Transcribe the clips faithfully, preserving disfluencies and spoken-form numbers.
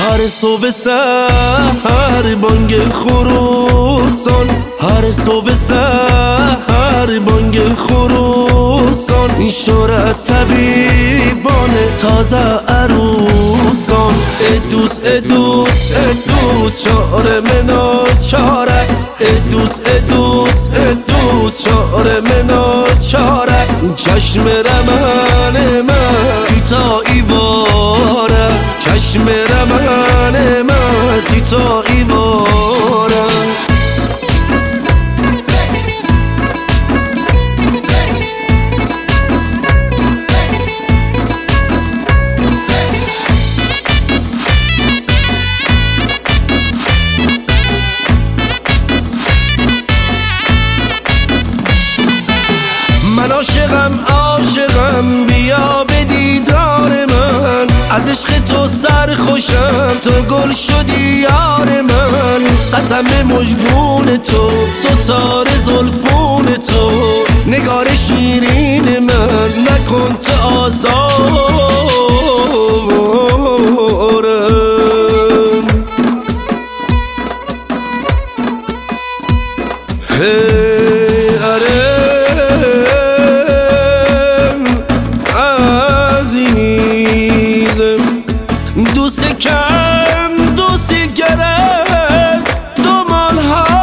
هر صبح سحر بانگ خروسان، هر صبح سحر بانگ خروسان، این شورت طبیبان تازه عروسان. ادوس ادوس ادوس شعر منا چاره، ادوس ادوس ادوس شعر منا چاره، چشم رمن من سیتا ایواره، چشم رمن من سیتا ایواره. من عاشقم عاشقم بیا به دیدار من، از عشق تو سرخوشم تو گل شدی یار من. قسم مژگون تو تو تار زلفون تو، نگار شیرین من نکن تو آزارم. هی اره دوست کم دوست گرم دومان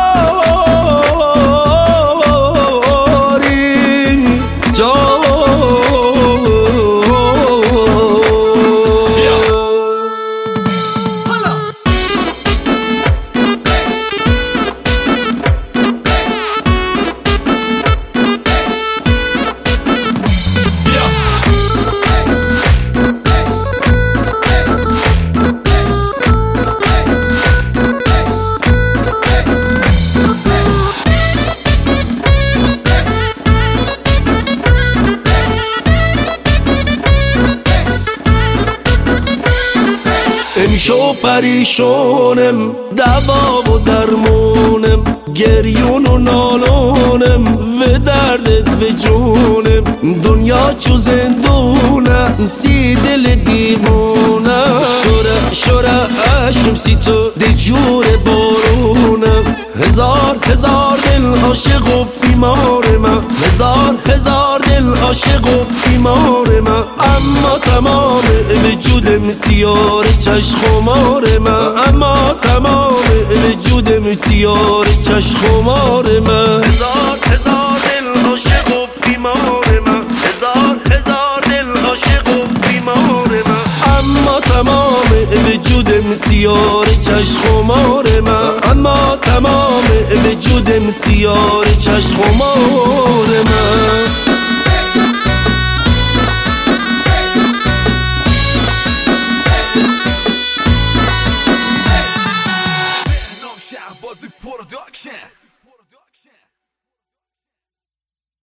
هاری تو امشو پریشونم دوا و درمونم، گریون و نالونم و دردت به جونم. دنیا چو زندونه سی دل دیوونه، شوره شوره عشقم سی تو ده جور بارونم. هزار هزار دل عاشق و بیمار من، هزار هزار دل عاشق و بیمار من، اما تمام وجودم سیاه چشم خمار من، اما تمام وجودم سیاه چشم خمار من. هزار هزار دل عاشق و بیمار من، هزار هزار دل عاشق و بیمار من، اما تمام وجودم سیاه چشم خمار من، اما تمام وجودم سیاه